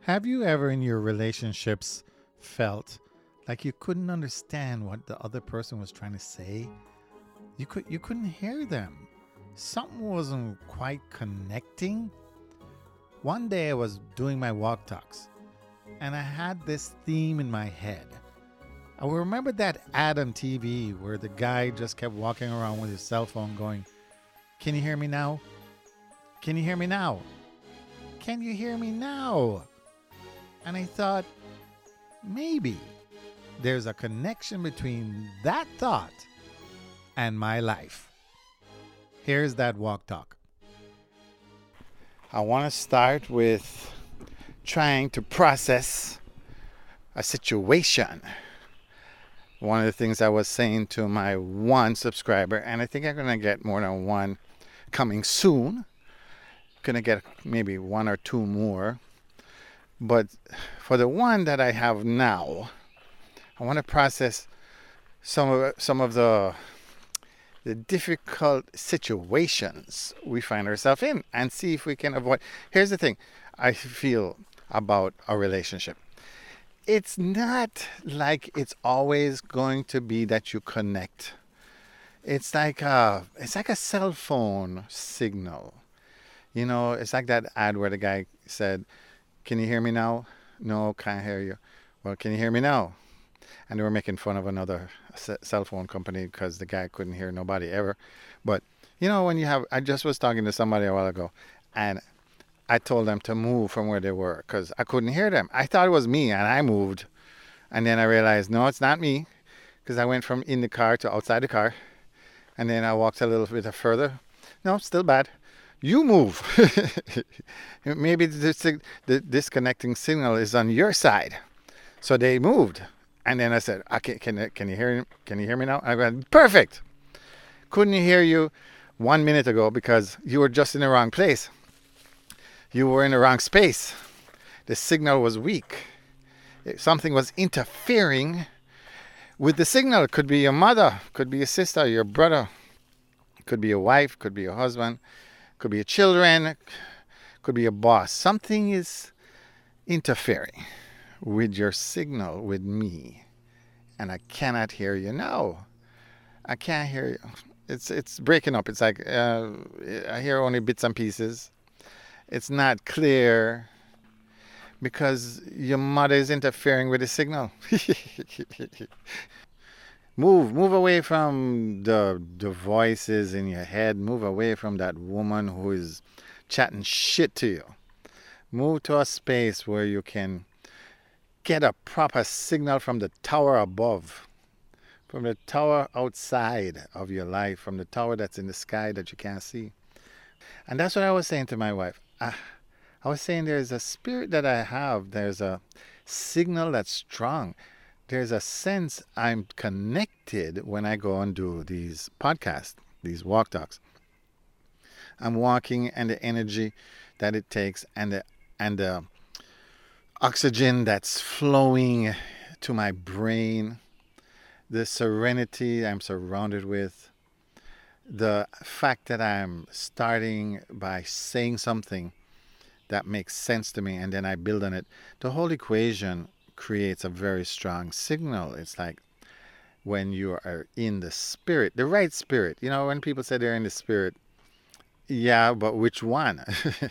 Have you ever in your relationships felt like you couldn't understand what the other person was trying to say? You couldn't hear them. Something wasn't quite connecting. One day I was doing my walk talks and I had this theme in my head. I remember that ad on TV where the guy just kept walking around with his cell phone going, "Can you hear me now? Can you hear me now? Can you hear me now?" And I thought, maybe there's a connection between that thought and my life. Here's that walk talk. I want to start with trying to process a situation. One of the things I was saying to my one subscriber, and I think I'm going to get more than one coming soon. Going to get maybe one or two more. But for the one that I have now, I want to process some of the difficult situations we find ourselves in and see if we can avoid. Here's the thing I feel about a relationship. It's not like it's always going to be that you connect. It's like a cell phone signal. You know, it's like that ad where the guy said, "Can you hear me now?" "No, can't hear you." "Well, can you hear me now?" And they were making fun of another cell phone company because the guy couldn't hear nobody ever. But, you know, I just was talking to somebody a while ago, and I told them to move from where they were because I couldn't hear them. I thought it was me, and I moved. And then I realized, no, it's not me, because I went from in the car to outside the car. And then I walked a little bit further. No, still bad. You move. Maybe the disconnecting signal is on your side. So they moved. And then I said, okay, can you hear me now? I went, perfect. Couldn't hear you 1 minute ago because you were just in the wrong place. You were in the wrong space. The signal was weak. Something was interfering with the signal. It could be your mother, could be your sister, your brother, could be your wife, could be your husband, could be your children, could be your boss. Something is interfering with your signal, with me. And I cannot hear you. No, I can't hear you. It's breaking up. It's like I hear only bits and pieces. It's not clear because your mother is interfering with the signal. Move away from the voices in your head. Move away from that woman who is chatting shit to you. Move to a space where you can get a proper signal from the tower above, from the tower outside of your life, from the tower that's in the sky that you can't see. And that's what I was saying to my wife. I was saying there's a spirit that I have. There's a signal that's strong. There's a sense I'm connected when I go and do these podcasts, these walk talks. I'm walking, and the energy that it takes and the oxygen that's flowing to my brain, the serenity I'm surrounded with, the fact that I'm starting by saying something that makes sense to me and then I build on it. The whole equation creates a very strong signal. It's like when you are in the spirit, the right spirit. You know, when people say they're in the spirit, yeah, but which one?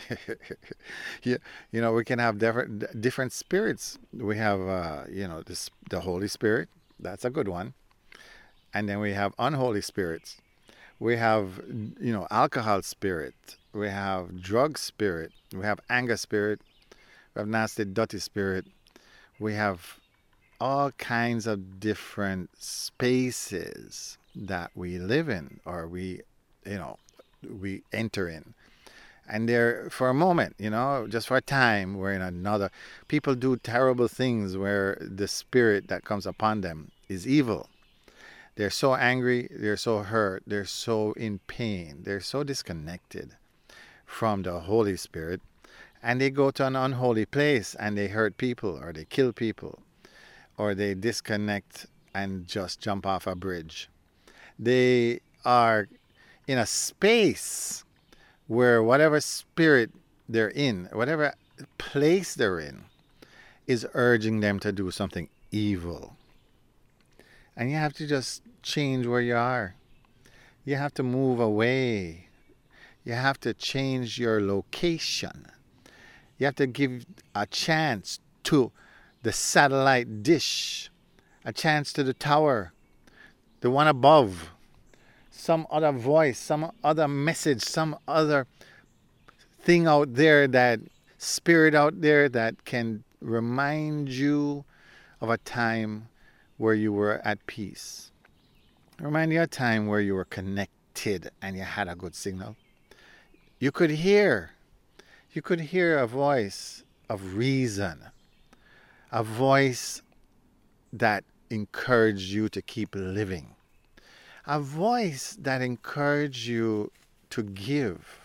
you, you know, we can have different spirits. We have, the Holy Spirit. That's a good one. And then we have unholy spirits. We have, alcohol spirit. We have drug spirit. We have anger spirit. We have nasty, dirty spirit. We have all kinds of different spaces that we live in, or we enter in. And they're for a moment, just for a time, we're in another. People do terrible things where the spirit that comes upon them is evil. They're so angry, they're so hurt, they're so in pain, they're so disconnected from the Holy Spirit, and they go to an unholy place and they hurt people, or they kill people, or they disconnect and just jump off a bridge. They are in a space where whatever spirit they're in, whatever place they're in, is urging them to do something evil. And you have to just change where you are. You have to move away. You have to change your location. You have to give a chance to the satellite dish, a chance to the tower, the one above, some other voice, some other message, some other thing out there, that spirit out there that can remind you of a time where you were at peace. Remind you of a time where you were connected and you had a good signal. You could hear a voice of reason, a voice that encouraged you to keep living, a voice that encouraged you to give,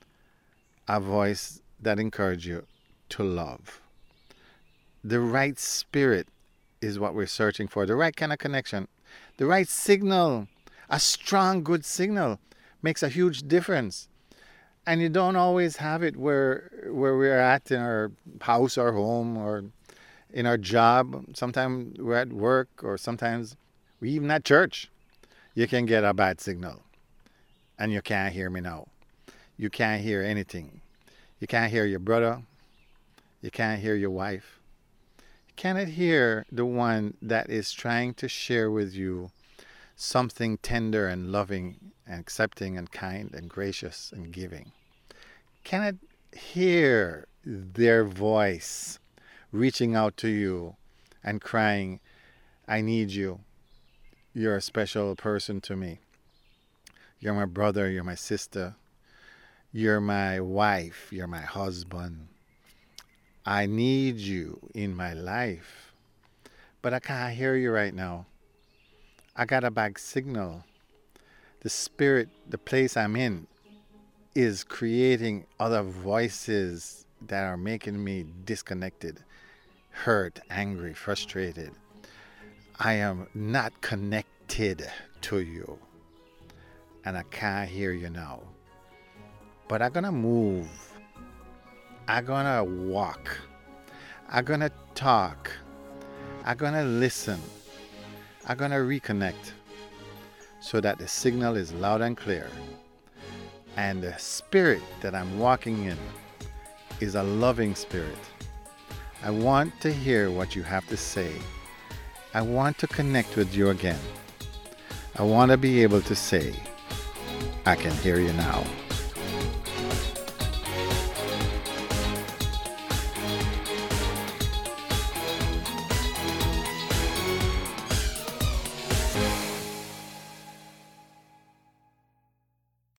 a voice that encouraged you to love. The right spirit is what we're searching for, the right kind of connection, the right signal. A strong, good signal makes a huge difference. And you don't always have it where we're at in our house or home or in our job. Sometimes we're at work, or sometimes we even at church. You can get a bad signal and you can't hear me now. You can't hear anything. You can't hear your brother. You can't hear your wife. You cannot hear the one that is trying to share with you something tender and loving and accepting and kind and gracious and giving. Cannot hear their voice reaching out to you and crying, I need you. You're a special person to me. You're my brother, you're my sister. You're my wife, you're my husband. I need you in my life. But I can't hear you right now. I got a bad signal. The spirit, the place I'm in, is creating other voices that are making me disconnected, hurt, angry, frustrated. I am not connected to you. And I can't hear you now. But I'm going to move. I'm going to walk. I'm going to talk. I'm going to listen. I'm going to reconnect so that the signal is loud and clear. And the spirit that I'm walking in is a loving spirit. I want to hear what you have to say. I want to connect with you again. I want to be able to say, I can hear you now.